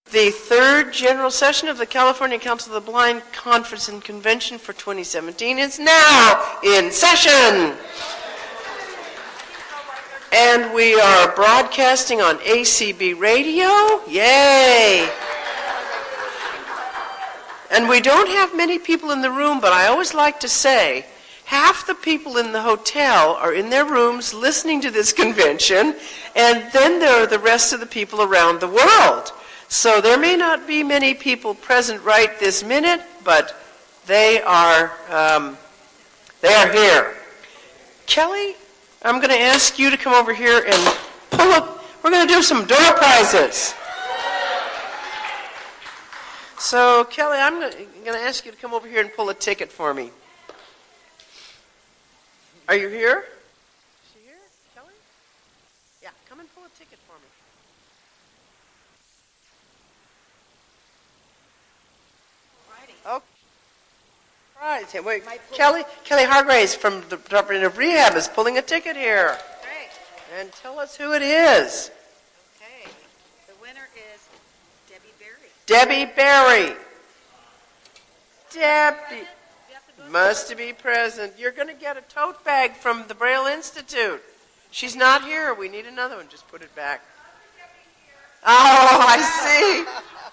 The third general session of the California Council of the Blind Conference and Convention for 2017 is now in session. And we are broadcasting on ACB Radio. Yay! And we don't have many people in the room, but I always like to say, half the people in the hotel are in their rooms listening to this convention, and then there are the rest of the people around the world. So there may not be many people present right this minute, but they are here. Kelly, I'm going to ask you to come over here and pull up. We're going to do some door prizes. So Kelly, I'm going to ask you to come over here and pull a ticket for me. Are you here? Is she here, Kelly? Yeah, come and pull a ticket for me. Oh, right. Hey, wait. Kelly Hargraves from the Department of Rehab is pulling a ticket here. Great. And tell us who it is. Okay. The winner is Debbie Berry. Debbie Berry. Debbie. Must be present. You're going to get a tote bag from the Braille Institute. She's not here. We need another one. Just put it back. Oh, I see.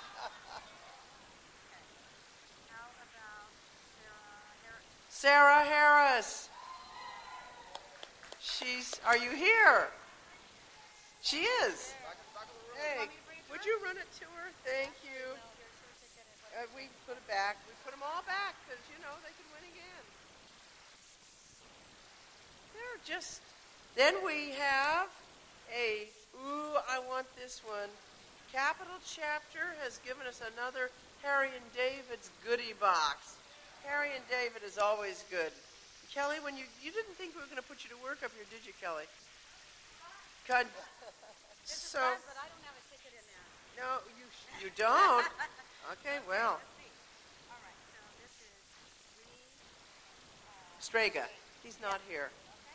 Sarah Harris. Are you here? She is. Hey, would you run it to her? Thank you. We put it back. We put them all back because, they can win again. Then we have I want this one. Capital Chapter has given us another Harry and David's goodie box. Harry and David is always good. Kelly, when you didn't think we were going to put you to work up here, did you, Kelly? God. This is fun, but I don't have a ticket in there. No, you don't? Okay, well. All right, so this is Strega. He's not here.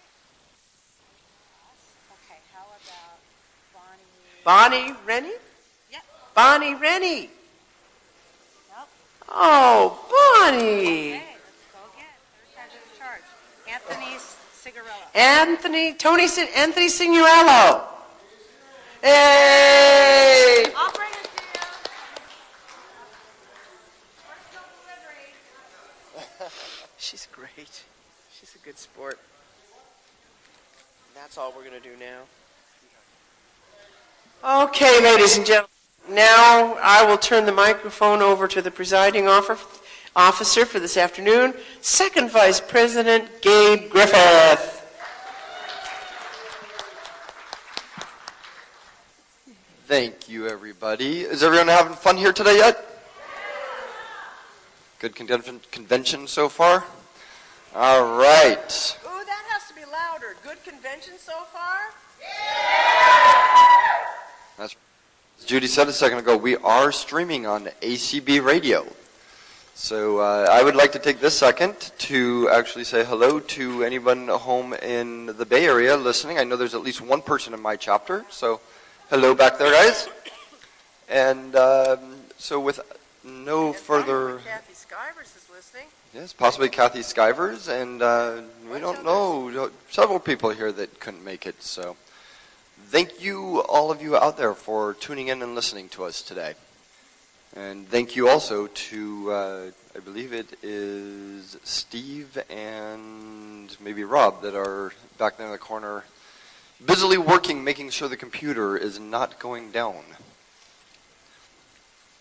Okay, how about Bonnie Rennie? Yep. Bonnie Rennie. Nope. Oh, Bonnie. Okay, let's go again. Third time's in charge. Anthony Cigarello. Anthony Signorello. Hey! I'll bring it to you. She's great. She's a good sport. That's all we're going to do now. Okay, ladies and gentlemen. Now I will turn the microphone over to the presiding officer for this afternoon, Second Vice President Gabe Griffith. Thank you, everybody. Is everyone having fun here today yet? Good convention so far? All right. Ooh, that has to be louder. Good convention so far? As Judy said a second ago, we are streaming on ACB Radio. So I would like to take this second to actually say hello to anyone home in the Bay Area listening. I know there's at least one person in my chapter, so hello back there, guys. And so with no further... Kathy Skivers is listening. Yes, possibly Kathy Skivers, and we don't know. Several people here that couldn't make it, so... Thank you, all of you out there, for tuning in and listening to us today. And thank you also to, I believe it is Steve and maybe Rob that are back there in the corner busily working, making sure the computer is not going down.